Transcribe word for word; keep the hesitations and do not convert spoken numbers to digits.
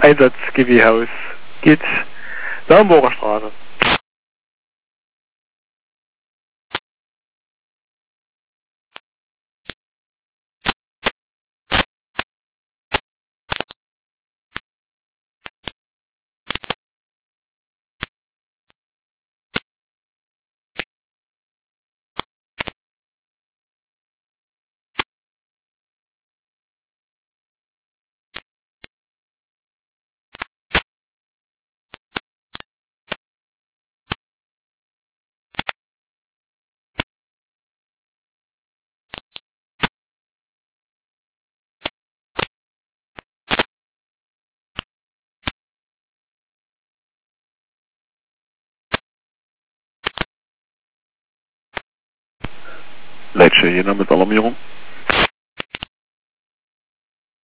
Einsatz G W Haus. Geht's Naumburger Straße. Leitstelle Jena mit Alarmierung.